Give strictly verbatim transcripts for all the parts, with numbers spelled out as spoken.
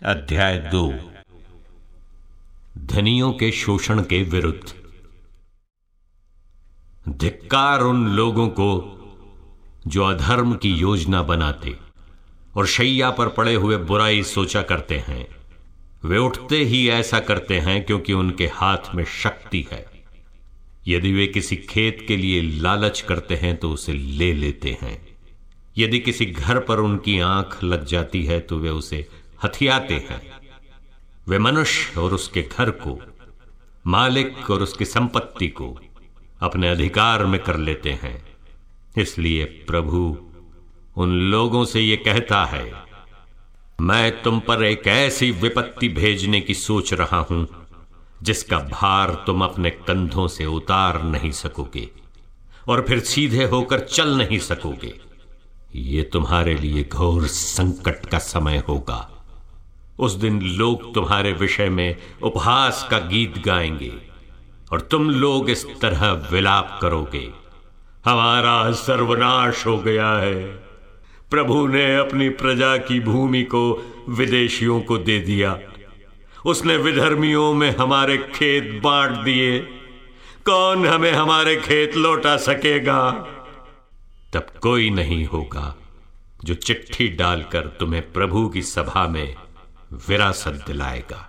अध्याय दो। धनियों के शोषण के विरुद्ध। धिक्कार उन लोगों को जो अधर्म की योजना बनाते और शैया पर पड़े हुए बुराई सोचा करते हैं। वे उठते ही ऐसा करते हैं क्योंकि उनके हाथ में शक्ति है। यदि वे किसी खेत के लिए लालच करते हैं तो उसे ले लेते हैं। यदि किसी घर पर उनकी आंख लग जाती है तो वे उसे हथियाते हैं। वे मनुष्य और उसके घर को, मालिक और उसकी संपत्ति को अपने अधिकार में कर लेते हैं। इसलिए प्रभु उन लोगों से यह कहता है, मैं तुम पर एक ऐसी विपत्ति भेजने की सोच रहा हूं जिसका भार तुम अपने कंधों से उतार नहीं सकोगे और फिर सीधे होकर चल नहीं सकोगे। यह तुम्हारे लिए घोर संकट का समय होगा। उस दिन लोग तुम्हारे विषय में उपहास का गीत गाएंगे और तुम लोग इस तरह विलाप करोगे, हमारा सर्वनाश हो गया है। प्रभु ने अपनी प्रजा की भूमि को विदेशियों को दे दिया। उसने विधर्मियों में हमारे खेत बांट दिए। कौन हमें हमारे खेत लौटा सकेगा? तब कोई नहीं होगा जो चिट्ठी डालकर तुम्हें प्रभु की सभा में विरासत दिलाएगा।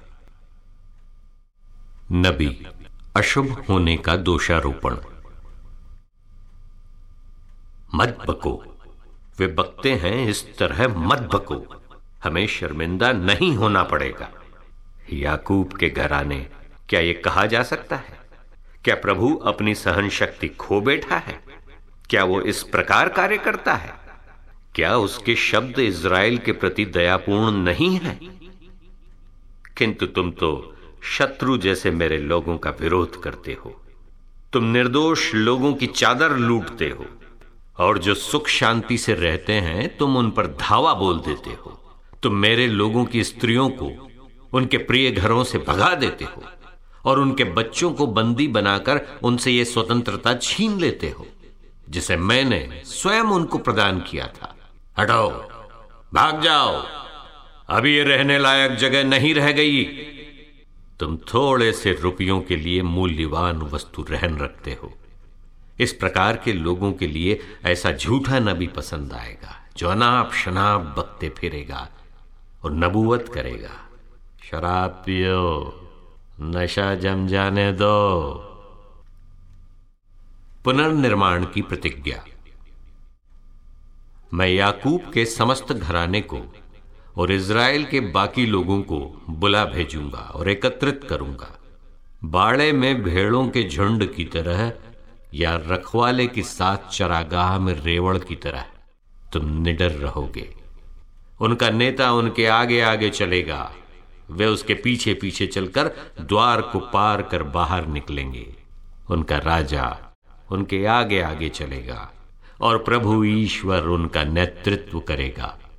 नबी अशुभ होने का दोषारोपण। मत बको, वे बकते हैं इस तरह मत बको, हमें शर्मिंदा नहीं होना पड़ेगा। याकूब के घराने, क्या यह कहा जा सकता है? क्या प्रभु अपनी सहन शक्ति खो बैठा है? क्या वो इस प्रकार कार्य करता है? क्या उसके शब्द इज़राइल के प्रति दयापूर्ण नहीं है? किंतु तुम तो शत्रु जैसे मेरे लोगों का विरोध करते हो। तुम निर्दोष लोगों की चादर लूटते हो और जो सुख शांति से रहते हैं तुम उन पर धावा बोल देते हो। तुम मेरे लोगों की स्त्रियों को उनके प्रिय घरों से भगा देते हो और उनके बच्चों को बंदी बनाकर उनसे यह स्वतंत्रता छीन लेते हो जिसे मैंने स्वयं उनको प्रदान किया था। हटाओ, भाग जाओ, अभी ये रहने लायक जगह नहीं रह गई। तुम थोड़े से रुपयों के लिए मूल्यवान वस्तु रहन रखते हो। इस प्रकार के लोगों के लिए ऐसा झूठा नबी पसंद आएगा जो अनाप शनाप बकते फिरेगा और नबूवत करेगा। शराब पियो, नशा जम जाने दो। पुनर्निर्माण की प्रतिज्ञा। मैं याकूब के समस्त घराने को और इज़राइल के बाकी लोगों को बुला भेजूंगा और एकत्रित करूंगा। बाड़े में भेड़ों के झुंड की तरह या रखवाले के साथ चरागाह में रेवड़ की तरह तुम निडर रहोगे। उनका नेता उनके आगे आगे चलेगा, वे उसके पीछे पीछे चलकर द्वार को पार कर बाहर निकलेंगे। उनका राजा उनके आगे आगे चलेगा और प्रभु ईश्वर उनका नेतृत्व करेगा।